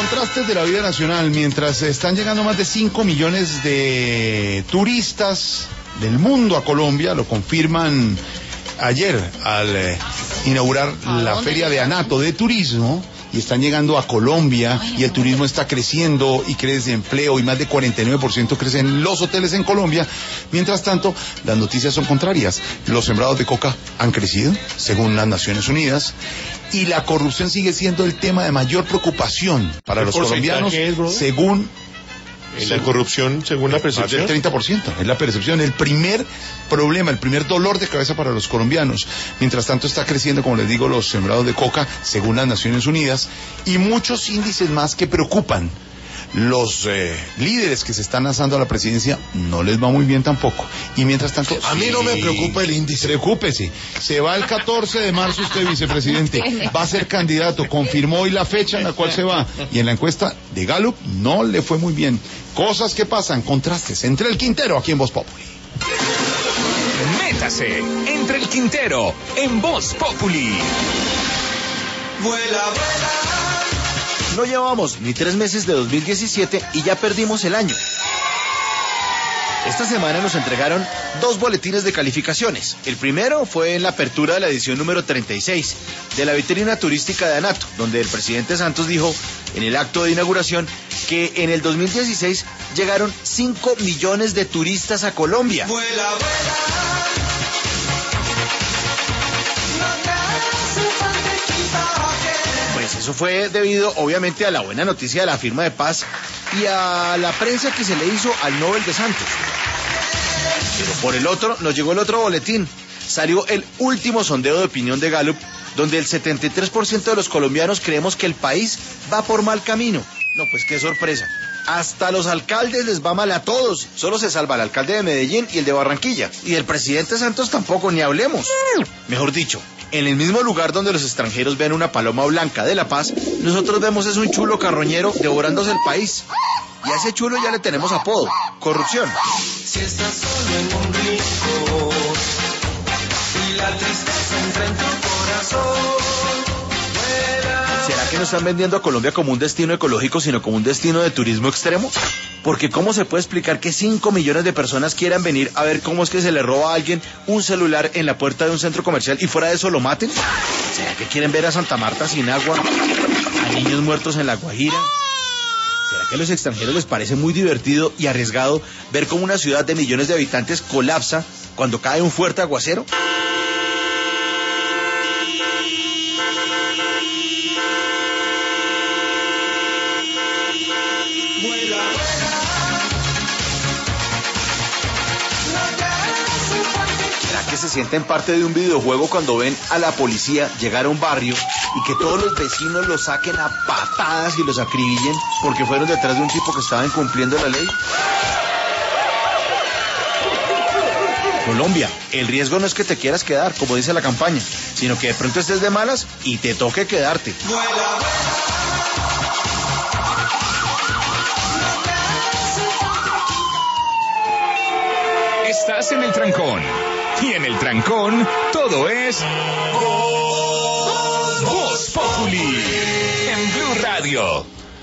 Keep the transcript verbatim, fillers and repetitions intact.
Contrastes de la vida nacional. Mientras están llegando más de cinco millones de turistas del mundo a Colombia, lo confirman ayer al eh, inaugurar la Feria de Anato de Turismo, y están llegando a Colombia y el turismo está creciendo y crece empleo y más de cuarenta y nueve por ciento crecen los hoteles en Colombia. Mientras tanto, las noticias son contrarias. Los sembrados de coca han crecido, según las Naciones Unidas, y la corrupción sigue siendo el tema de mayor preocupación para los colombianos, es, según... La corrupción, según la percepción. El treinta por ciento es la percepción, el primer problema, el primer dolor de cabeza para los colombianos. Mientras tanto está creciendo, como les digo, los sembrados de coca, según las Naciones Unidas, y muchos índices más que preocupan. Los eh, líderes que se están lanzando a la presidencia no les va muy bien tampoco. Y mientras tanto... A mí sí, no me preocupa el índice. Preocúpese. Se va el catorce de marzo usted, vicepresidente. Va a ser candidato. Confirmó hoy la fecha en la cual se va. Y en la encuesta de Gallup no le fue muy bien. Cosas que pasan, contrastes entre el Quintero aquí en Voz Populi. Métase entre el Quintero en Voz Populi. Vuela, vuela. No llevamos ni tres meses de dos mil diecisiete y ya perdimos el año. Esta semana nos entregaron dos boletines de calificaciones. El primero fue en la apertura de la edición número treinta y seis de la vitrina turística de Anato, donde el presidente Santos dijo en el acto de inauguración que en el dos mil dieciséis llegaron cinco millones de turistas a Colombia. Vuela, vuela. Pues eso fue debido, obviamente, a la buena noticia de la firma de paz y a la prensa que se le hizo al Nobel de Santos. Pero por el otro, nos llegó el otro boletín. Salió el último sondeo de opinión de Gallup, donde el setenta y tres por ciento de los colombianos creemos que el país va por mal camino. No, pues qué sorpresa. Hasta los alcaldes les va mal a todos. Solo se salva el alcalde de Medellín y el de Barranquilla. Y del presidente Santos tampoco, ni hablemos. Mejor dicho, en el mismo lugar donde los extranjeros ven una paloma blanca de la paz, nosotros vemos es un chulo carroñero devorándose el país. Y a ese chulo ya le tenemos apodo: corrupción. Si estás solo en un rincón y la tristeza entra en tu corazón, vuela. ¿Será que no están vendiendo a Colombia como un destino ecológico, sino como un destino de turismo extremo? Porque ¿cómo se puede explicar que cinco millones de personas quieran venir a ver cómo es que se le roba a alguien un celular en la puerta de un centro comercial y fuera de eso lo maten? ¿Será que quieren ver a Santa Marta sin agua? ¿A niños muertos en La Guajira? ¿Será que a los extranjeros les parece muy divertido y arriesgado ver cómo una ciudad de millones de habitantes colapsa cuando cae un fuerte aguacero? ¿Será que se sienten parte de un videojuego cuando ven a la policía llegar a un barrio y que todos los vecinos los saquen a patadas y los acribillen porque fueron detrás de un tipo que estaba incumpliendo la ley? Colombia, el riesgo no es que te quieras quedar, como dice la campaña, sino que de pronto estés de malas y te toque quedarte. Estás en el trancón. Y en el trancón, todo es... Voz Populi. En Blue Radio.